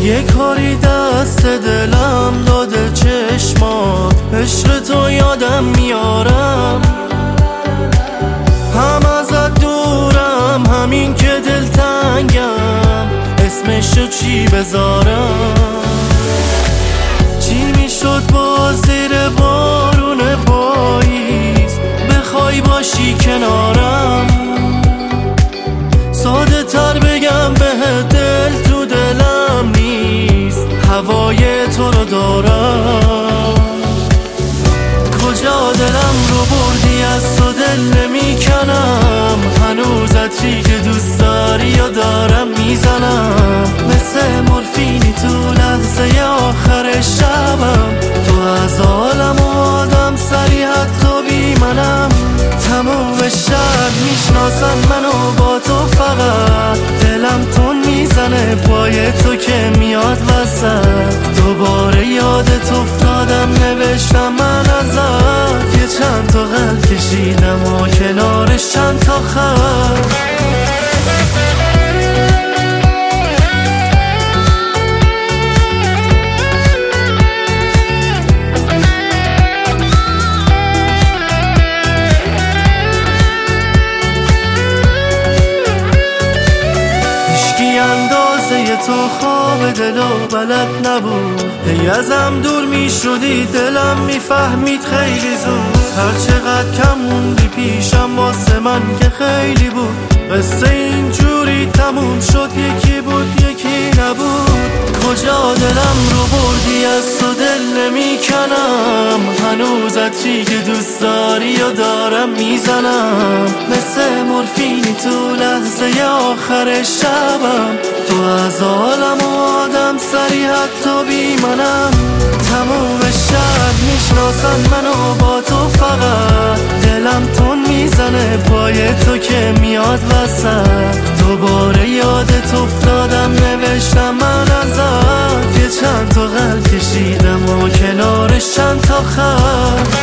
یه کاری دست دلم داده چشمات، عشق تو یادم میارم، هم ازت دورم، همین که دلتنگم، اسمشو چی بذارم؟ چی میشد با زیر بارون پاییز بخوای باشی کنارم؟ ساده تر بگم به دل تو دلم نیست، هوای تو رو دارم. کجا دلم رو بردی از تو دل نمیکنم، هنوز عطری که دوست داری و دارم میزنم، مثل مورفینی تو لحظه آخر شبم، تو از عالم و آدم سری حتی بی منم، تموم شهر میشناسن منو با تو، فقط دلم تون میزنه پای تو که میاد وسط، دوباره یادت افتادم نوشتم من ازت، یه چند تا قلب کشیدم و کنارش چند تا خط. تو خواب دلو بلد نبود، هی ازم دور میشدی دلم میفهمید خیلی زود، هر چقدر کم موندی پیشم واسه من که خیلی بود، قصه اینجوری تموم شد، یکی بود یکی نبود. کجا دلم رو بردی از تو دل نمیکنم، هنوز عطری که دوست داری و دارم میزنم، مثل مورفینی تو لحظه آخر شبم، تو از عالم و آدم سری حتی بی منم، تموم شهر میشناسن منو با تو، فقط دلم تون میزنه پای تو که میاد وسط، دوباره یادت افتادم نوشتم من ازت، یه چند تا قلب کشیدم و کنارش چند تا خط.